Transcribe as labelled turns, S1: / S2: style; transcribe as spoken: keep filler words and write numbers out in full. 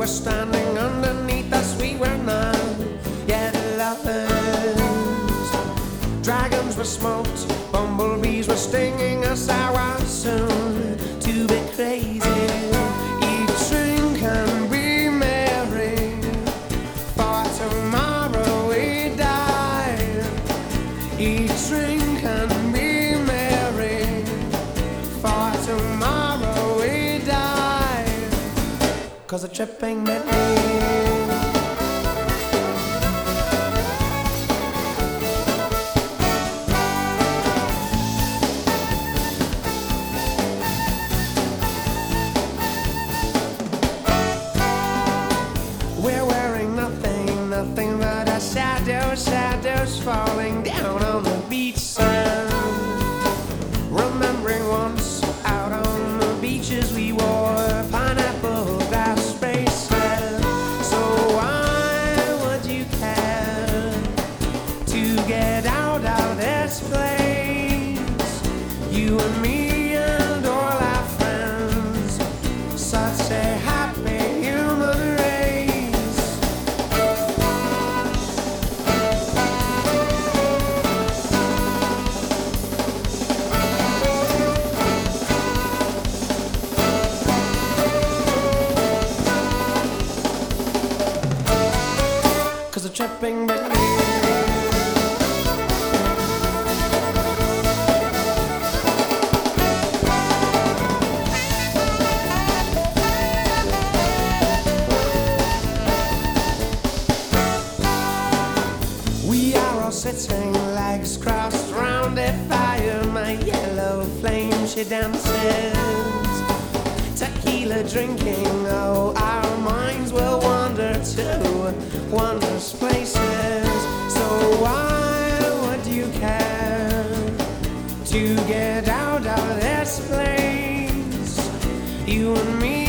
S1: were standing underneath us, we were not yet lovers. Dragons were smoked, bumblebees were stinging us. I was soon to be crazy. Eat, drink, and be merry, for tomorrow we die. Eat, drink, and be merry, for tomorrow we die. 'Cause the tripping bit me. We're wearing nothing, nothing but our shadows, shadows falling down on the beach sand. Remembering once out on the beaches we wore pineapple glass bracelets. So why would you care to get out of this place? You and me and all our friends, such a happy human race. 'Cause the tripping bit me. We are all sitting, legs crossed round a fire. My yellow flame, she dances. Tequila drinking, oh, our minds will wander to wondrous places. So why would you care to get out of this place? You and me